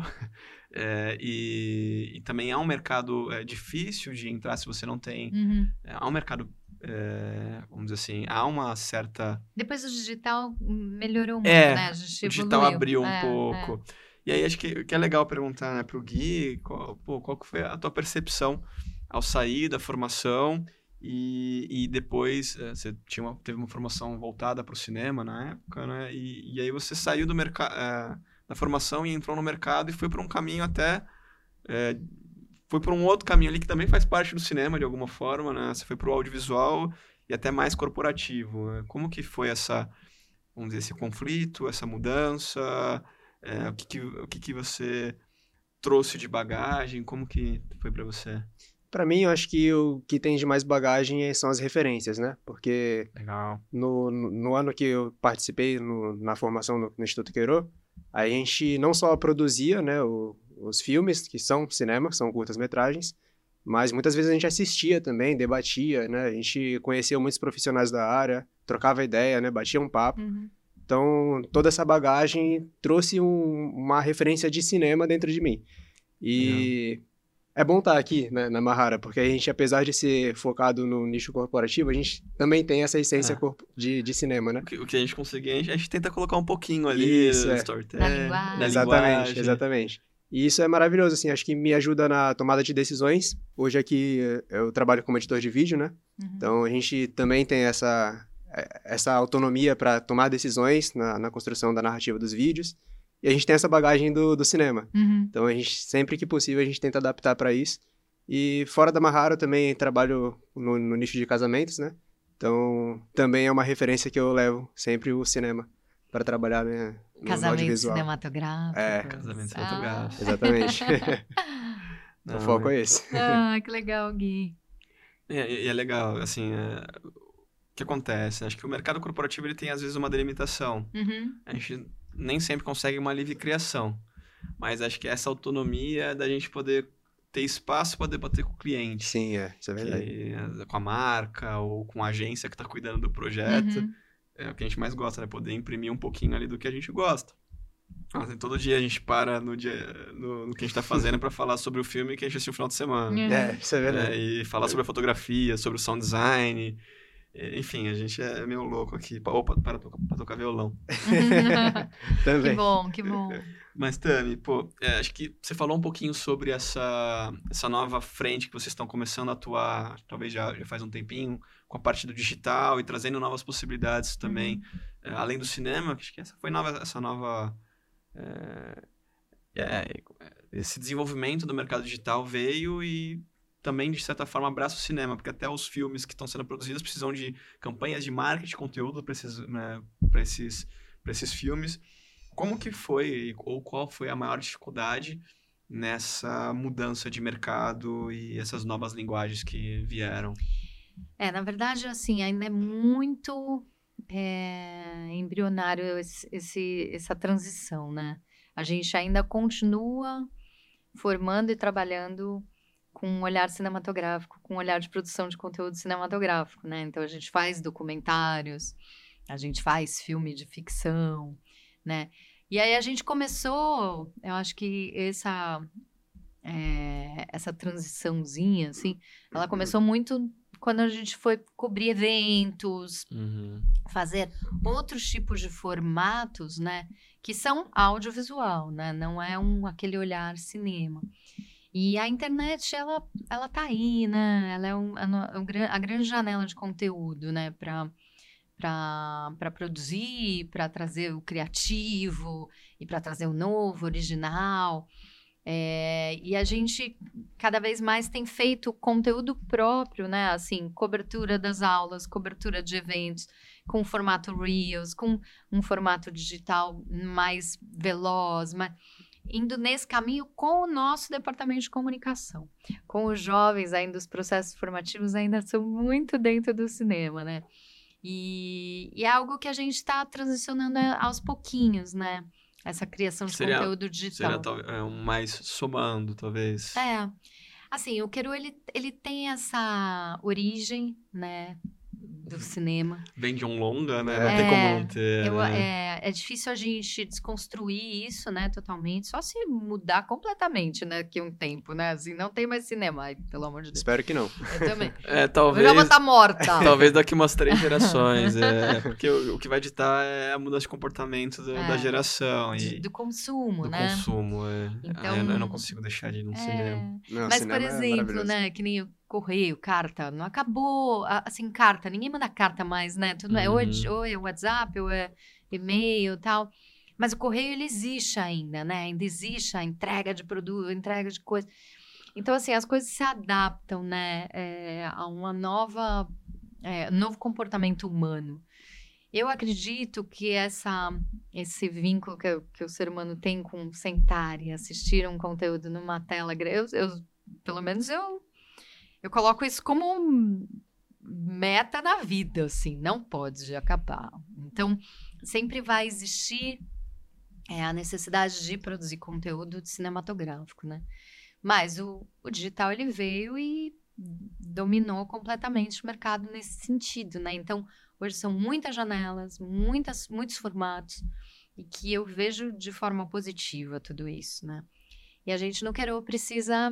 E também há um mercado difícil de entrar se você não tem... Há um mercado... vamos dizer assim, há uma certa... Depois o digital melhorou muito, né? A gente o digital abriu um pouco. E aí, acho que é legal perguntar, né, pro Gui, qual que foi a tua percepção ao sair da formação e depois você teve uma formação voltada para o cinema na época, né? E aí você saiu da formação e entrou no mercado e foi por um caminho até... foi por um outro caminho ali que também faz parte do cinema, de alguma forma, né? Você foi pro audiovisual e até mais corporativo. Né? Como que foi vamos dizer, esse conflito, essa mudança? O que você trouxe de bagagem? Como que foi para você? Para mim, eu acho que o que tem de mais bagagem são as referências, né? Porque legal. No ano que eu participei na formação no Instituto Queiro, a gente não só produzia, né, os filmes, que são cinema, são curtas-metragens, mas muitas vezes a gente assistia também, debatia, né? A gente conhecia muitos profissionais da área, trocava ideia, né? Batia um papo. Então, toda essa bagagem trouxe uma referência de cinema dentro de mim. E é bom estar aqui, né, na Mahara, porque a gente, apesar de ser focado no nicho corporativo, a gente também tem essa essência de cinema, né? O que a gente conseguir, a gente tenta colocar um pouquinho ali no storytelling, na linguagem. Exatamente. E isso é maravilhoso, assim, acho que me ajuda na tomada de decisões. Hoje aqui eu trabalho como editor de vídeo, né? Então a gente também tem essa autonomia para tomar decisões na construção da narrativa dos vídeos. E a gente tem essa bagagem do cinema. Então a gente, sempre que possível, a gente tenta adaptar para isso. E fora da Mahara eu também trabalho no nicho de casamentos, né? Então também é uma referência que eu levo sempre o cinema para trabalhar, né? Casamento cinematográfico. Casamento cinematográfico. Exatamente. O foco é esse. Que legal, Gui. E é legal, assim, o que acontece? Acho que o mercado corporativo ele tem, às vezes, uma delimitação. A gente nem sempre consegue uma livre criação, mas acho que essa autonomia da gente poder ter espaço para debater com o cliente. Sim, isso é verdade. Com a marca ou com a agência que está cuidando do projeto. É o que a gente mais gosta, né? Poder imprimir um pouquinho ali do que a gente gosta. Assim, todo dia a gente para no que a gente tá fazendo pra falar sobre o filme que a gente assistiu no final de semana. Isso é verdade. E falar sobre a fotografia, sobre o sound design. Enfim, a gente é meio louco aqui. Opa, para tocar violão. Também. Que bom. Mas, Tami, acho que você falou um pouquinho sobre essa nova frente que vocês estão começando a atuar, talvez já faz um tempinho, com a parte do digital e trazendo novas possibilidades também, além do cinema. Acho que esse desenvolvimento do mercado digital veio e também, de certa forma, abraça o cinema, porque até os filmes que estão sendo produzidos precisam de campanhas de marketing de conteúdo para esses filmes. Como que foi, ou qual foi a maior dificuldade nessa mudança de mercado e essas novas linguagens que vieram? Na verdade, assim, ainda é muito embrionário essa transição, né? A gente ainda continua formando e trabalhando com um olhar cinematográfico, com um olhar de produção de conteúdo cinematográfico, né? Então, a gente faz documentários, a gente faz filme de ficção, né? E aí a gente começou, eu acho que essa transiçãozinha, assim, ela começou muito quando a gente foi cobrir eventos, fazer outros tipos de formatos, né? Que são audiovisual, né? Não é aquele olhar cinema. E a internet, ela tá aí, né? Ela é a grande janela de conteúdo, né? Para produzir, para trazer o criativo e para trazer o novo, original. E a gente cada vez mais tem feito conteúdo próprio, né? Assim, cobertura das aulas, cobertura de eventos, com formato Reels, com um formato digital mais veloz, indo nesse caminho com o nosso departamento de comunicação. Com os jovens ainda, os processos formativos ainda são muito dentro do cinema, né? E é algo que a gente está transicionando aos pouquinhos, né? Essa criação de conteúdo digital. Seria mais somando, talvez. Assim, o Quero, ele tem essa origem, né? Do cinema. Vem de um longa, né? Não tem como não ter. É difícil a gente desconstruir isso, né? Totalmente. Só se mudar completamente, né? Daqui a um tempo, né? Assim, não tem mais cinema. Ai, pelo amor de Deus. Espero que não. Eu também. Talvez. Eu já vou estar morta. Talvez daqui umas 3 gerações. Porque o que vai ditar é a mudança de comportamento da geração. Do consumo, né? Do consumo, Então, eu não consigo deixar de ir no cinema. Não, mas, cinema por exemplo, né? Que nem correio, carta, não acabou, assim, carta, ninguém manda carta mais, né, tudo ou é WhatsApp, ou é e-mail e tal, mas o correio, ele existe ainda, né, ainda existe a entrega de produto, a entrega de coisa, então, assim, as coisas se adaptam, né, a uma novo comportamento humano. Eu acredito que esse vínculo que o ser humano tem com sentar e assistir um conteúdo numa tela, pelo menos eu coloco isso como meta na vida, assim, não pode acabar. Então, sempre vai existir a necessidade de produzir conteúdo cinematográfico, né? Mas o digital, ele veio e dominou completamente o mercado nesse sentido, né? Então, hoje são muitas janelas, muitos formatos, e que eu vejo de forma positiva tudo isso, né? E a gente no Quero precisa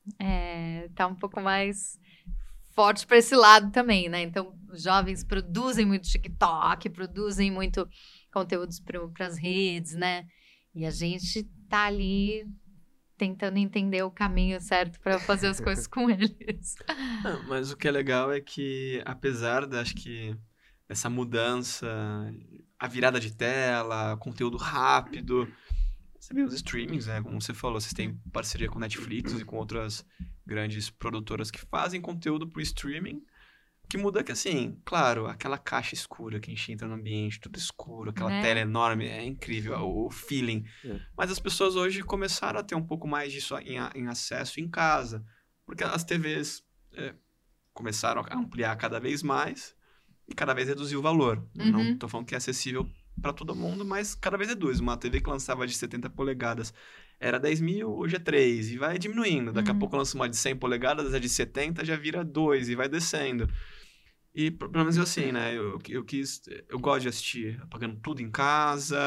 tá um pouco mais forte para esse lado também, né? Então, os jovens produzem muito TikTok, produzem muito conteúdos para as redes, né? E a gente tá ali tentando entender o caminho certo para fazer as coisas com eles. Mas o que é legal é que, apesar dessa mudança, a virada de tela, conteúdo rápido, você vê os streamings, né? Como você falou, vocês têm parceria com Netflix e com outras grandes produtoras que fazem conteúdo pro streaming. O que muda é que, assim, claro, aquela caixa escura que a gente entra no ambiente, tudo escuro, aquela tela enorme, é incrível, o feeling. Mas as pessoas hoje começaram a ter um pouco mais disso em acesso em casa, porque as TVs começaram a ampliar cada vez mais e cada vez reduzir o valor. Não estou falando que é acessível para todo mundo, mas cada vez reduz. Uma TV que lançava de 70 polegadas era 10 mil, hoje é 3, e vai diminuindo. Daqui a pouco lança uma de 100 polegadas, a de 70 já vira 2, e vai descendo. E pelo menos eu assim, né? Eu gosto de assistir apagando tudo em casa,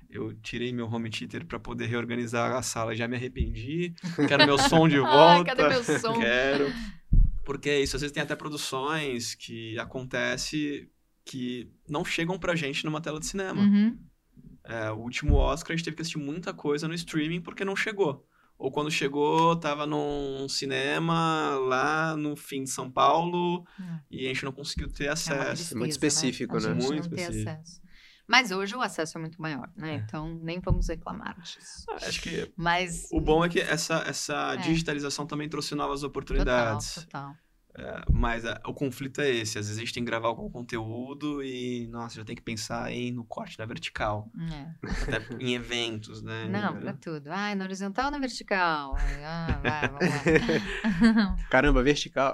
Eu tirei meu home theater para poder reorganizar a sala, já me arrependi. Quero meu som de volta. Cadê meu som? Quero. Porque é isso, às vezes tem até produções que acontece que não chegam pra gente numa tela de cinema. Uhum. O último Oscar a gente teve que assistir muita coisa no streaming porque não chegou. Ou quando chegou, tava num cinema lá no fim de São Paulo e a gente não conseguiu ter acesso. Tristeza, muito específico, né? A né? gente Muito não ter específico. acesso. Mas hoje o acesso é muito maior, né? Então nem vamos reclamar disso. Acho que Mas o bom é que essa digitalização também trouxe novas oportunidades. Total. Mas o conflito é esse. Às vezes a gente tem que gravar algum conteúdo e, nossa, já tem que pensar no corte da vertical. Até em eventos, né? Não, pra tudo. Na horizontal ou na vertical? Vai, vamos lá. Caramba, vertical.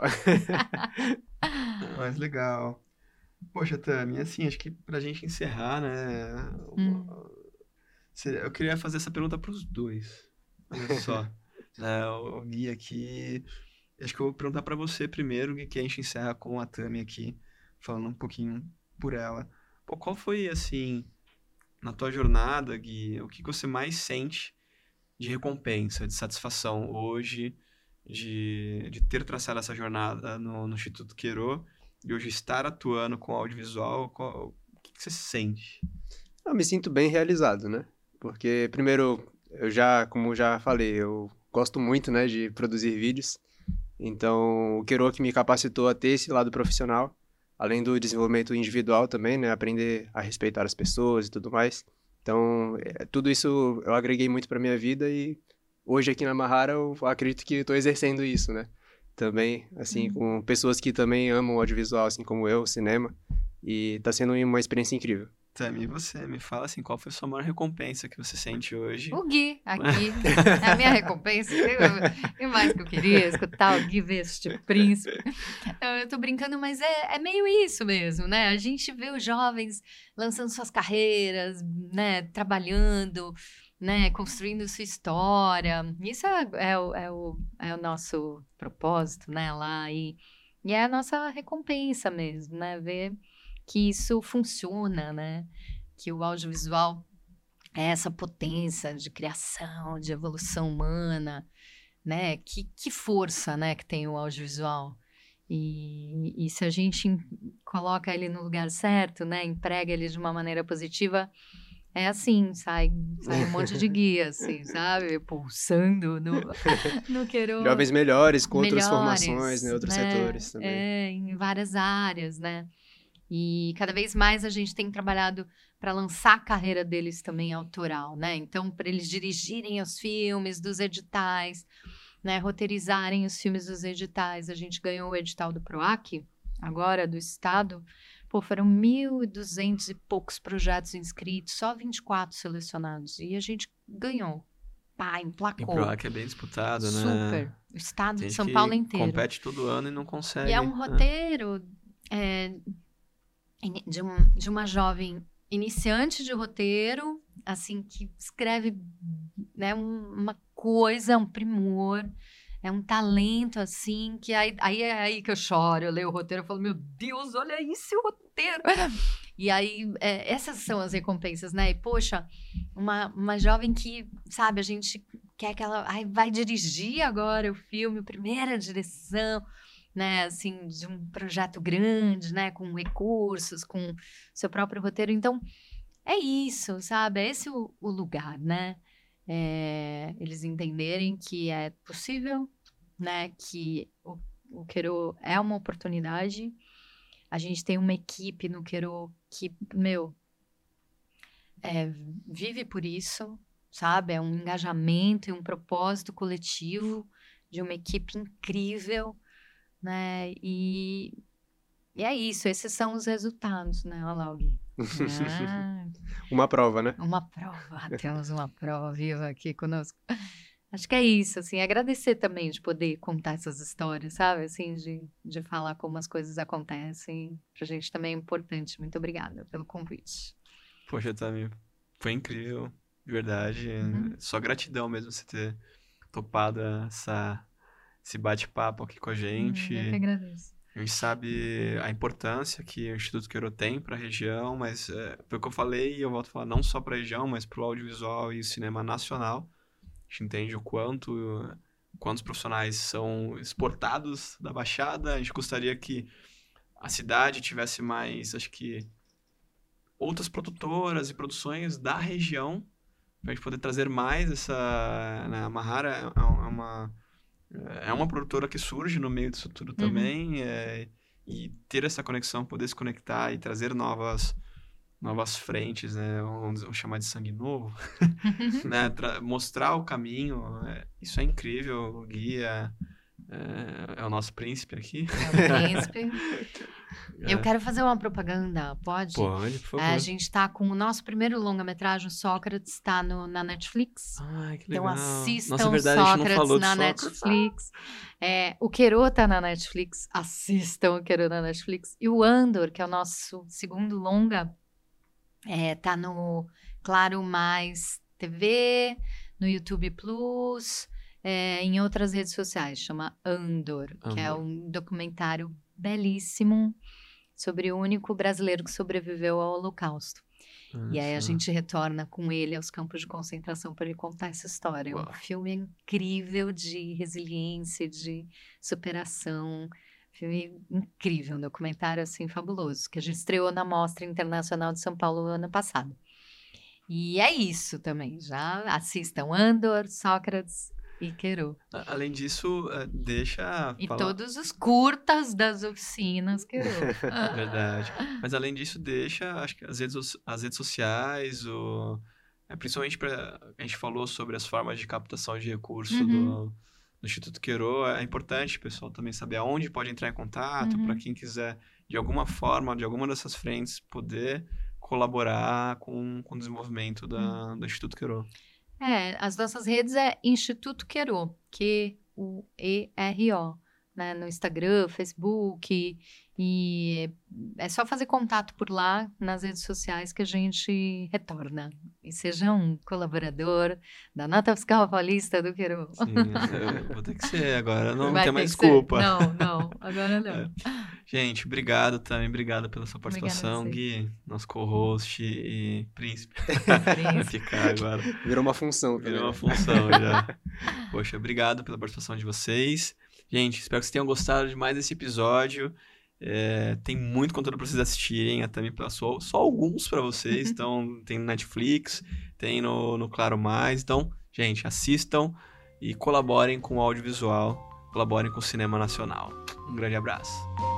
Mas legal. Poxa, Tami, assim, acho que pra gente encerrar, né? Eu queria fazer essa pergunta pros dois. Olha só. O Gui aqui. Acho que eu vou perguntar pra você primeiro, que a gente encerra com a Tami aqui, falando um pouquinho por ela. Pô, qual foi, assim, na tua jornada, Gui, o que você mais sente de recompensa, de satisfação hoje, de ter traçado essa jornada no Instituto Queiro e hoje estar atuando com audiovisual? O que você sente? Eu me sinto bem realizado, né? Porque, primeiro, como já falei, eu gosto muito, né, de produzir vídeos. Então, o Queiro que me capacitou a ter esse lado profissional, além do desenvolvimento individual também, né? Aprender a respeitar as pessoas e tudo mais. Então, tudo isso eu agreguei muito para minha vida e hoje aqui na Mahara eu acredito que estou exercendo isso, né? Também, assim, com pessoas que também amam o audiovisual, assim como eu, o cinema. E está sendo uma experiência incrível. Tami, você me fala assim, qual foi a sua maior recompensa que você sente hoje? O Gui, aqui, é a minha recompensa. E mais que eu queria, escutar o Gui Veste Príncipe. Eu tô brincando, mas é meio isso mesmo, né? A gente vê os jovens lançando suas carreiras, né? Trabalhando, né? Construindo sua história. Isso é o nosso propósito, né? Lá e é a nossa recompensa mesmo, né? Ver que isso funciona, né? Que o audiovisual é essa potência de criação, de evolução humana, né? Que força, né, que tem o audiovisual. E se a gente coloca ele no lugar certo, né? Emprega ele de uma maneira positiva, é assim, sai um monte de guia, assim, sabe? Pulsando no Queiro. Jovens melhores, com outras formações, né? Outros setores também. Em várias áreas, né? E cada vez mais a gente tem trabalhado para lançar a carreira deles também autoral, né? Então, para eles dirigirem os filmes dos editais, né? Roteirizarem os filmes dos editais. A gente ganhou o edital do PROAC, agora do Estado. Pô, foram 1.200 e poucos projetos inscritos, só 24 selecionados. E a gente ganhou. Pá, emplacou. E o PROAC é bem disputado, né? Super. O Estado de São Paulo inteiro. Compete todo ano e não consegue. E é um roteiro... de uma jovem iniciante de roteiro, assim, que escreve, né, uma coisa, um primor, é um talento, assim, que é aí que eu choro, eu leio o roteiro e falo, meu Deus, olha esse roteiro! E aí, essas são as recompensas, né? E, poxa, uma jovem que, sabe, a gente quer que ela vai dirigir agora o filme, primeira direção, né, assim, de um projeto grande, né, com recursos, com seu próprio roteiro. Então, é isso, sabe? É esse o lugar, né? Eles entenderem que é possível, né, que o Queiro é uma oportunidade. A gente tem uma equipe no Queiro que, vive por isso, sabe? É um engajamento e um propósito coletivo de uma equipe incrível, né? E é isso, esses são os resultados, né? Olha lá, Gui. Uma prova, né? Uma prova, temos uma prova viva aqui conosco. Acho que é isso, assim, agradecer também de poder contar essas histórias, sabe? Assim, de falar como as coisas acontecem. Pra gente também é importante. Muito obrigada pelo convite. Poxa, Tami, foi incrível, de verdade. Só gratidão mesmo você ter topado esse bate-papo aqui com a gente. Eu que agradeço. A gente sabe a importância que o Instituto Queirô tem para a região, mas foi o que eu falei e eu volto a falar, não só para a região, mas para o audiovisual e o cinema nacional. A gente entende quantos profissionais são exportados da Baixada. A gente gostaria que a cidade tivesse mais, acho que, outras produtoras e produções da região, para a gente poder trazer mais essa... Né, a Mahara é uma produtora que surge no meio disso tudo também, e ter essa conexão, poder se conectar e trazer novas frentes, né? Vamos chamar de sangue novo, né? Mostrar o caminho, isso é incrível. O Gui é o nosso príncipe aqui. É o príncipe. Eu quero fazer uma propaganda, pode? Pode, por favor. A gente tá com o nosso primeiro longa-metragem, Sócrates, tá na Netflix. Ai, que legal. Então assistam. Nossa, verdade, Sócrates a gente não falou na de Netflix. O Queirô tá na Netflix, assistam o Queirô na Netflix. E o Andor, que é o nosso segundo longa, tá no Claro Mais TV, no YouTube Plus, em outras redes sociais, chama Andor, que é um documentário belíssimo sobre o único brasileiro que sobreviveu ao Holocausto. E aí a gente retorna com ele aos campos de concentração para ele contar essa história. Uau. Um filme incrível de resiliência, de superação. Filme incrível, um documentário assim fabuloso, que a gente estreou na Mostra Internacional de São Paulo ano passado. E é isso também, já assistam Andor, Sócrates e Queirô. Além disso, deixa E falar... todos os curtas das oficinas Queirô. Verdade. Mas além disso, deixa, acho que as redes sociais, principalmente a gente falou sobre as formas de captação de recurso do Instituto Queirô. É importante o pessoal também saber aonde pode entrar em contato, para quem quiser, de alguma forma, de alguma dessas frentes, poder colaborar com o desenvolvimento do Instituto Queirô. As nossas redes é Instituto Queirô, Queiro, né, no Instagram, Facebook, e é só fazer contato por lá nas redes sociais que a gente retorna. E seja um colaborador da Nota Fiscal Paulista do Queirô. Sim, vou ter que ser agora, não Vai tem ter mais que ser. desculpa. Não, agora não. Gente, obrigado também, obrigado pela sua participação, Obrigada a você. Gui, nosso co-host e príncipe. Vai ficar agora. Virou uma função também. Virou uma função já. Poxa, obrigado pela participação de vocês. Gente, espero que vocês tenham gostado de mais esse episódio. Tem muito conteúdo para vocês assistirem. A Tami passou só alguns para vocês. Então, tem no Netflix, tem no Claro Mais. Então, gente, assistam e colaborem com o audiovisual, colaborem com o cinema nacional. Um grande abraço.